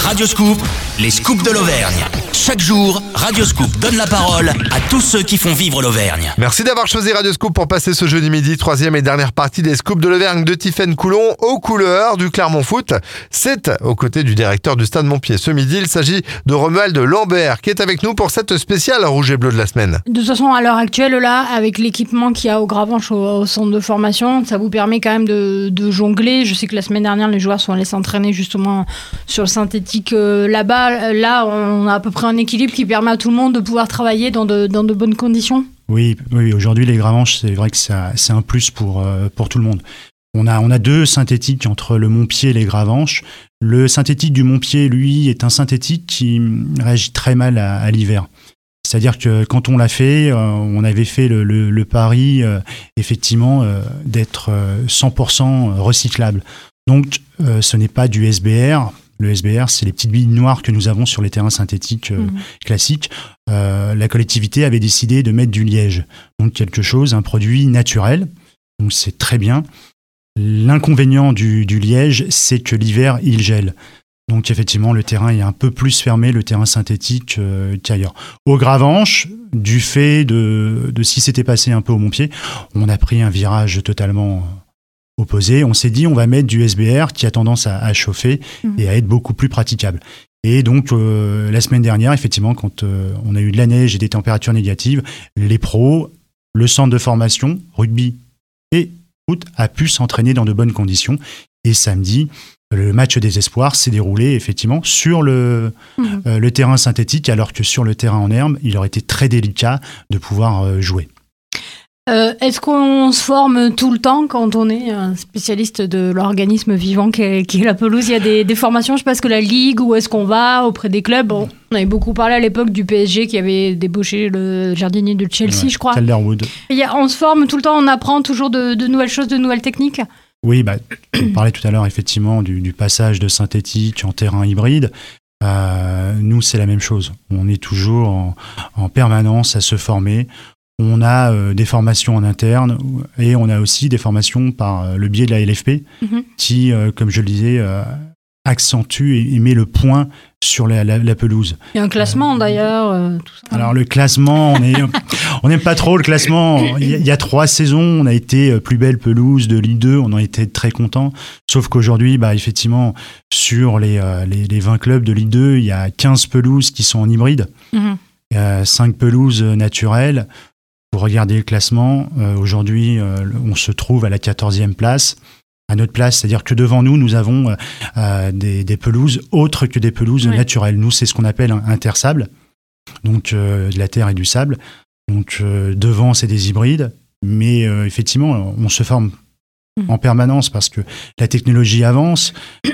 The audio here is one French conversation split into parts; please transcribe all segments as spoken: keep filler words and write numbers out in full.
Radioscoop, les scoops de l'Auvergne. Chaque jour, Radioscoop donne la parole à tous ceux qui font vivre l'Auvergne. Merci d'avoir choisi Radioscoop pour passer ce jeudi midi, troisième et dernière partie des scoops de l'Auvergne de Tiffaine Coulon aux couleurs du Clermont Foot. C'est aux côtés du directeur du Stade Montpied. Ce midi, il s'agit de Romuald Lambert qui est avec nous pour cette spéciale rouge et bleu de la semaine. De toute façon, à l'heure actuelle, là, avec l'équipement qu'il y a au Gravenche, au, au centre de formation, ça vous permet quand même de, de jongler. Je sais que la semaine dernière, les joueurs sont allés s'entraîner justement sur le synthétique euh, là-bas. Là, on a à peu près un équilibre qui permet à tout le monde de pouvoir travailler dans de, dans de bonnes conditions. Oui, oui, aujourd'hui, les Gravenches, c'est vrai que ça, c'est un plus pour, euh, pour tout le monde. On a, on a deux synthétiques entre le Montpied et les Gravenches. Le synthétique du Montpied, lui, est un synthétique qui réagit très mal à, à l'hiver. C'est-à-dire que quand on l'a fait, euh, on avait fait le, le, le pari, euh, effectivement, euh, d'être euh, cent pour cent recyclable. Donc, euh, ce n'est pas du S B R. Le S B R, c'est les petites billes noires que nous avons sur les terrains synthétiques euh, mmh. classiques. Euh, la collectivité avait décidé de mettre du liège. Donc, quelque chose, un produit naturel. Donc, c'est très bien. L'inconvénient du, du liège, c'est que l'hiver, il gèle. Donc effectivement, le terrain est un peu plus fermé, le terrain synthétique, euh, qu'ailleurs. Au Gravenche, du fait de, de ce qui s'était passé un peu au Montpied, on a pris un virage totalement opposé. On s'est dit, on va mettre du S B R qui a tendance à, à chauffer mmh. et à être beaucoup plus praticable. Et donc, euh, la semaine dernière, effectivement, quand euh, on a eu de la neige et des températures négatives, les pros, le centre de formation, rugby et a pu s'entraîner dans de bonnes conditions. Et samedi, le match des espoirs s'est déroulé effectivement sur le, mmh. euh, le terrain synthétique, alors que sur le terrain en herbe, il aurait été très délicat de pouvoir euh, jouer. Euh, est-ce qu'on se forme tout le temps quand on est un spécialiste de l'organisme vivant qui est, qui est la pelouse? Il y a des, des formations, je pense que la Ligue, où est-ce qu'on va auprès des clubs? Bon, on avait beaucoup parlé à l'époque du P S G qui avait débauché le jardinier de Chelsea, ouais, je crois. Calderwood. Il y a, on se forme tout le temps, on apprend toujours de, de nouvelles choses, de nouvelles techniques? Oui, bah, on parlait tout à l'heure effectivement du, du passage de synthétique en terrain hybride. Euh, nous, c'est la même chose. On est toujours en, en permanence à se former. On a euh, des formations en interne et on a aussi des formations par euh, le biais de la L F P mmh. qui, euh, comme je le disais, euh, accentue et, et met le point sur la, la, la pelouse. Il y a un classement euh, d'ailleurs. Euh, tout ça. Alors le classement, on est, on n'aime pas trop le classement. Il y, a, il y a trois saisons, on a été plus belle pelouse de Ligue deux, on en était très contents. Sauf qu'aujourd'hui, bah, effectivement, sur les, euh, les, les vingt clubs de Ligue deux, il y a quinze pelouses qui sont en hybride. Mmh. Il y a cinq pelouses naturelles. Pour regarder le classement, euh, aujourd'hui, euh, on se trouve à la quatorzième place. À notre place, c'est-à-dire que devant nous, nous avons euh, des, des pelouses autres que des pelouses ouais. naturelles. Nous, c'est ce qu'on appelle un intersable, donc euh, de la terre et du sable. Donc euh, devant, c'est des hybrides, mais euh, effectivement, on se forme mmh. en permanence parce que la technologie avance.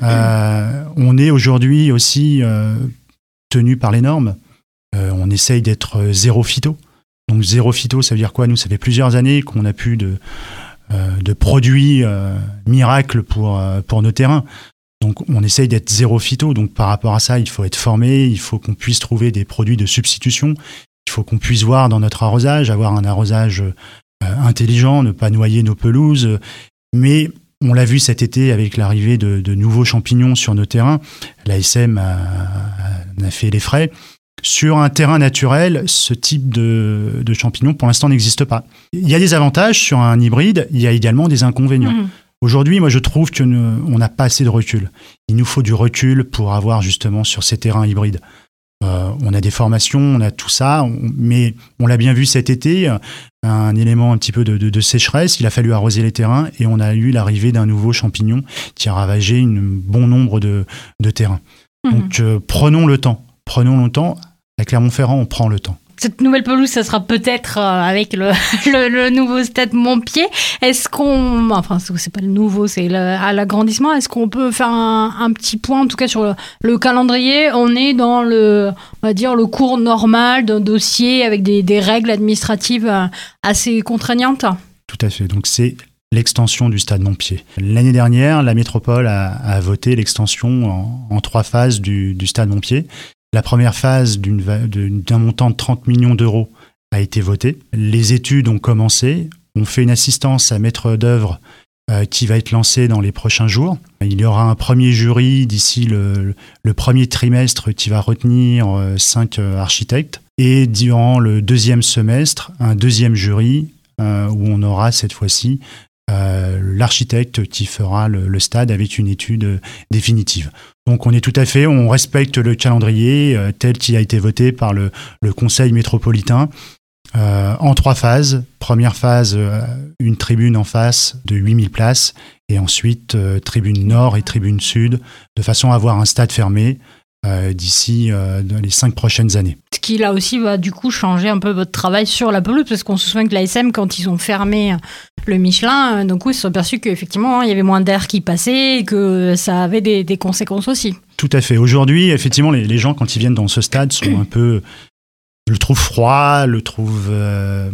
Euh, on est aujourd'hui aussi euh, tenu par les normes. Euh, on essaye d'être zéro phyto. Donc zéro phyto, ça veut dire quoi? Nous, ça fait plusieurs années qu'on n'a plus de, euh, de produits euh, miracles pour, euh, pour nos terrains. Donc on essaye d'être zéro phyto. Donc par rapport à ça, il faut être formé, il faut qu'on puisse trouver des produits de substitution. Il faut qu'on puisse voir dans notre arrosage, avoir un arrosage euh, intelligent, ne pas noyer nos pelouses. Mais on l'a vu cet été avec l'arrivée de, de nouveaux champignons sur nos terrains. L'A S M a, a, a fait les frais. Sur un terrain naturel, ce type de, de champignon, pour l'instant, n'existe pas. Il y a des avantages sur un hybride, il y a également des inconvénients. Mmh. Aujourd'hui, moi, je trouve qu'on n'a pas assez de recul. Il nous faut du recul pour avoir justement sur ces terrains hybrides. Euh, on a des formations, on a tout ça, on, mais on l'a bien vu cet été, un élément un petit peu de, de, de sécheresse, il a fallu arroser les terrains et on a eu l'arrivée d'un nouveau champignon qui a ravagé un bon nombre de, de terrains. Mmh. Donc, euh, prenons le temps. Prenons le temps. À Clermont-Ferrand, on prend le temps. Cette nouvelle pelouse, ça sera peut-être euh, avec le, le, le nouveau stade Montpied. Est-ce qu'on... Enfin, c'est pas le nouveau, c'est le, à l'agrandissement. Est-ce qu'on peut faire un, un petit point, en tout cas sur le, le calendrier? On est dans le, on va dire, le cours normal d'un dossier avec des, des règles administratives assez contraignantes? Tout à fait. Donc, c'est l'extension du stade Montpied. L'année dernière, la métropole a, a voté l'extension en, en trois phases du, du stade Montpied. La première phase d'une, d'un montant de trente millions d'euros a été votée. Les études ont commencé. On fait une assistance à maître d'œuvre euh, qui va être lancé dans les prochains jours. Il y aura un premier jury d'ici le, le premier trimestre qui va retenir euh, cinq euh, architectes. Et durant le deuxième semestre, un deuxième jury euh, où on aura cette fois-ci euh, l'architecte qui fera le, le stade avec une étude euh, définitive. Donc on est tout à fait, on respecte le calendrier euh, tel qu'il a été voté par le, le Conseil métropolitain euh, en trois phases. Première phase, euh, une tribune en face de huit mille places et ensuite euh, tribune nord et tribune sud de façon à avoir un stade fermé euh, d'ici euh, dans les cinq prochaines années. Ce qui là aussi va du coup changer un peu votre travail sur la pelouse, parce qu'on se souvient que l'A S M, quand ils ont fermé le Michelin, donc oui, ils se sont aperçus qu'effectivement hein, il y avait moins d'air qui passait et que ça avait des, des conséquences aussi. Tout à fait. Aujourd'hui, effectivement, les, les gens quand ils viennent dans ce stade sont un peu, le trouvent froid, le trouvent euh,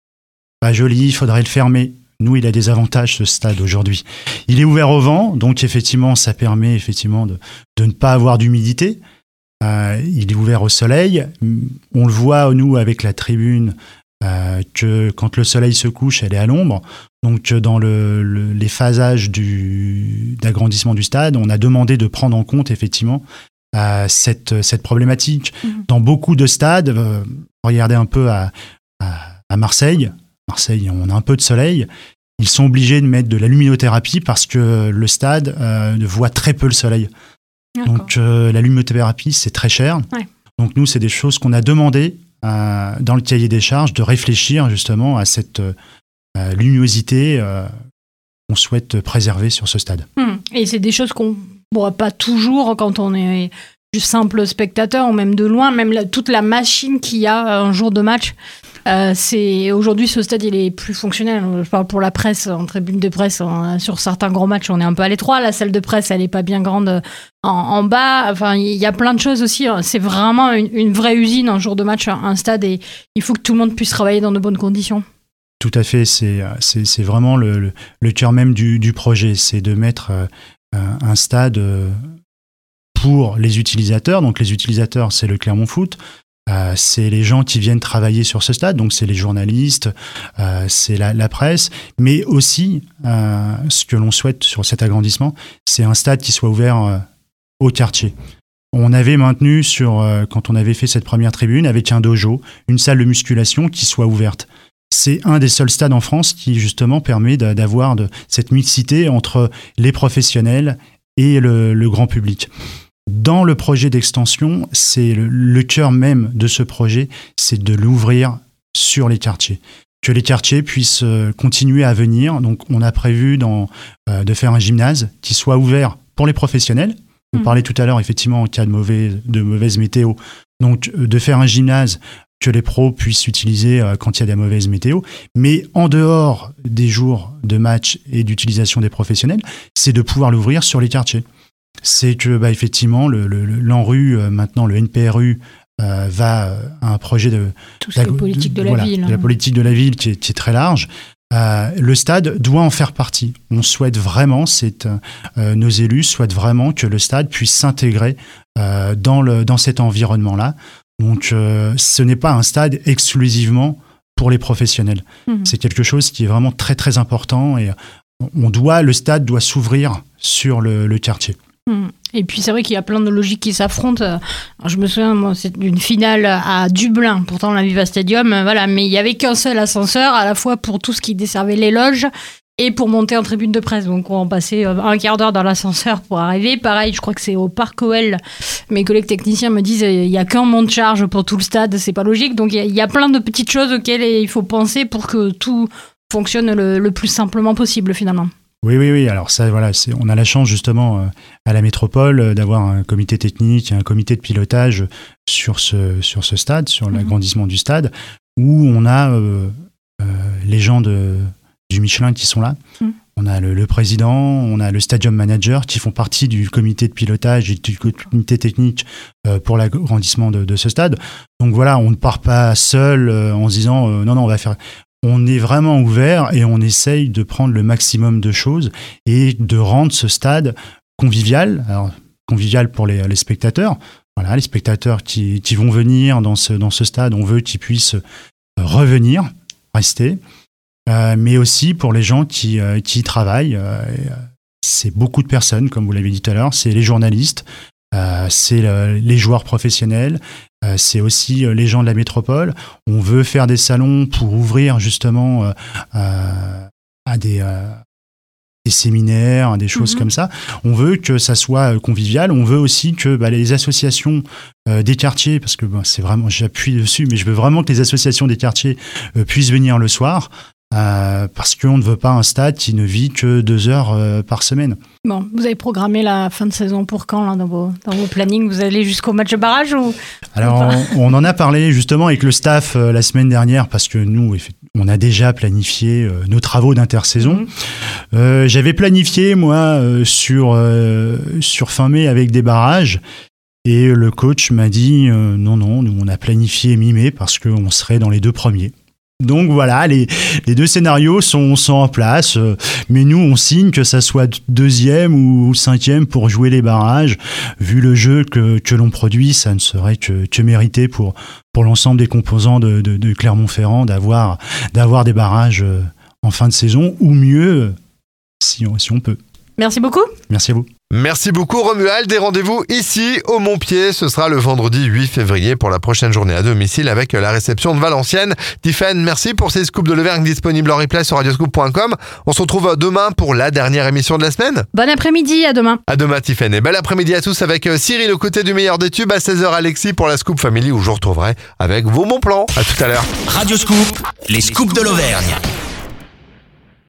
pas joli, il faudrait le fermer. Nous, il a des avantages, ce stade, aujourd'hui. Il est ouvert au vent, donc effectivement, ça permet effectivement de, de ne pas avoir d'humidité. Euh, il est ouvert au soleil. On le voit, nous, avec la tribune, euh, que quand le soleil se couche, elle est à l'ombre. Donc, dans le, le, les phasages du, d'agrandissement du stade, on a demandé de prendre en compte, effectivement, euh, cette, cette problématique. Mmh. Dans beaucoup de stades, euh, regardez un peu à, à, à Marseille, Marseille, on a un peu de soleil. Ils sont obligés de mettre de la luminothérapie parce que le stade euh, voit très peu le soleil. D'accord. Donc euh, la luminothérapie, c'est très cher. Ouais. Donc nous, c'est des choses qu'on a demandé euh, dans le cahier des charges de réfléchir justement à cette euh, luminosité euh, qu'on souhaite préserver sur ce stade. Hum. Et c'est des choses qu'on ne voit pas toujours quand on est juste simple spectateur ou même de loin, même la, toute la machine qu'il y a un jour de match. Euh, c'est, aujourd'hui, ce stade, il est plus fonctionnel. Je parle pour la presse, en tribune de presse, en, sur certains gros matchs, on est un peu à l'étroit. La salle de presse, elle n'est pas bien grande en, en bas. Enfin, il y a plein de choses aussi. C'est vraiment une, une vraie usine, un jour de match, un stade, et il faut que tout le monde puisse travailler dans de bonnes conditions. Tout à fait. C'est, c'est, c'est vraiment le, le, le cœur même du, du projet. C'est de mettre euh, un stade pour les utilisateurs. Donc, les utilisateurs, c'est le Clermont Foot. Euh, c'est les gens qui viennent travailler sur ce stade, donc c'est les journalistes, euh, c'est la, la presse, mais aussi euh, ce que l'on souhaite sur cet agrandissement, c'est un stade qui soit ouvert euh, au quartier. On avait maintenu sur, euh, quand on avait fait cette première tribune, avec un dojo, une salle de musculation qui soit ouverte. C'est un des seuls stades en France qui justement permet de, d'avoir de, cette mixité entre les professionnels et le, le grand public. Dans le projet d'extension, c'est le, le cœur même de ce projet, c'est de l'ouvrir sur les quartiers. Que les quartiers puissent euh, continuer à venir. Donc, on a prévu dans, euh, de faire un gymnase qui soit ouvert pour les professionnels. On mmh. parlait tout à l'heure, effectivement, en cas de, mauvais, de mauvaise météo. Donc, euh, de faire un gymnase que les pros puissent utiliser euh, quand il y a des mauvaises météos. Mais en dehors des jours de match et d'utilisation des professionnels, c'est de pouvoir l'ouvrir sur les quartiers. C'est que, bah, effectivement, le, le, l'ANRU, euh, maintenant le N P R U, euh, va à un projet de... Tout ce qui est politique de la voilà, ville. De la politique de la ville qui est, qui est très large. Euh, le stade doit en faire partie. On souhaite vraiment, c'est, euh, nos élus souhaitent vraiment que le stade puisse s'intégrer euh, dans, le, dans cet environnement-là. Donc, euh, ce n'est pas un stade exclusivement pour les professionnels. Mmh. C'est quelque chose qui est vraiment très, très important et on doit, le stade doit s'ouvrir sur le, le quartier. Et puis c'est vrai qu'il y a plein de logiques qui s'affrontent. Alors, je me souviens, moi, c'est une finale à Dublin, pourtant la Viva Stadium, voilà, mais il n'y avait qu'un seul ascenseur, à la fois pour tout ce qui desservait les loges et pour monter en tribune de presse. Donc on passait un quart d'heure dans l'ascenseur pour arriver. Pareil, je crois que c'est au Parc O L. Mes collègues techniciens me disent il n'y a qu'un monte-charge pour tout le stade, c'est pas logique. Donc il y, y a plein de petites choses auxquelles il faut penser pour que tout fonctionne le, le plus simplement possible finalement. Oui, oui, oui. Alors ça, voilà, c'est, on a la chance justement euh, à la métropole euh, d'avoir un comité technique, un comité de pilotage sur ce sur ce stade, sur mmh. l'agrandissement du stade, où on a euh, euh, les gens de, du Michelin qui sont là. Mmh. On a le, le président, on a le stadium manager qui font partie du comité de pilotage et du comité technique euh, pour l'agrandissement de, de ce stade. Donc voilà, on ne part pas seul euh, en se disant euh, non, non, on va faire. On est vraiment ouvert et on essaye de prendre le maximum de choses et de rendre ce stade convivial. Alors, convivial pour les, les spectateurs. Voilà, les spectateurs qui, qui vont venir dans ce, dans ce stade, on veut qu'ils puissent revenir, rester. euh, mais aussi pour les gens qui, euh, qui y travaillent. Euh, c'est beaucoup de personnes, comme vous l'avez dit tout à l'heure, c'est les journalistes, euh, c'est le, les joueurs professionnels, euh, c'est aussi les gens de la métropole. On veut faire des salons pour ouvrir justement euh, euh, à des... Euh, des séminaires, des choses mmh. comme ça. On veut que ça soit convivial. On veut aussi que bah, les associations euh, des quartiers, parce que bah, c'est vraiment, j'appuie dessus, mais je veux vraiment que les associations des quartiers euh, puissent venir le soir, euh, parce qu'on ne veut pas un stade qui ne vit que deux heures euh, par semaine. Bon, vous avez programmé la fin de saison pour quand là, dans vos, dans vos plannings? Vous allez jusqu'au match de barrage ou... Alors, on, on en a parlé justement avec le staff euh, la semaine dernière, parce que nous, on a déjà planifié euh, nos travaux d'intersaison. Mmh. Euh, j'avais planifié, moi, euh, sur, euh, sur fin mai avec des barrages. Et le coach m'a dit euh, non, non, nous, on a planifié mi-mai parce qu'on serait dans les deux premiers. Donc voilà, les, les deux scénarios sont, sont en place, euh, mais nous on signe que ça soit deuxième ou cinquième pour jouer les barrages. Vu le jeu que, que l'on produit, ça ne serait que, que mérité pour, pour l'ensemble des composants de, de, de Clermont-Ferrand d'avoir, d'avoir des barrages euh, en fin de saison, ou mieux, si on, si on peut. Merci beaucoup. Merci à vous. Merci beaucoup Romuald, et rendez-vous ici au Montpied, ce sera le vendredi huit février pour la prochaine journée à domicile avec la réception de Valenciennes. Tiffaine, merci pour ces scoops de l'Auvergne disponibles en replay sur radioscoop point com. On se retrouve demain pour la dernière émission de la semaine. Bon après-midi, à demain. À demain Tiffaine, et bel après-midi à tous avec Cyril aux côtés du meilleur des tubes, à seize heures Alexis pour la Scoop Family où je vous retrouverai avec vos bons plans. À tout à l'heure. Radioscoop, les scoops de l'Auvergne.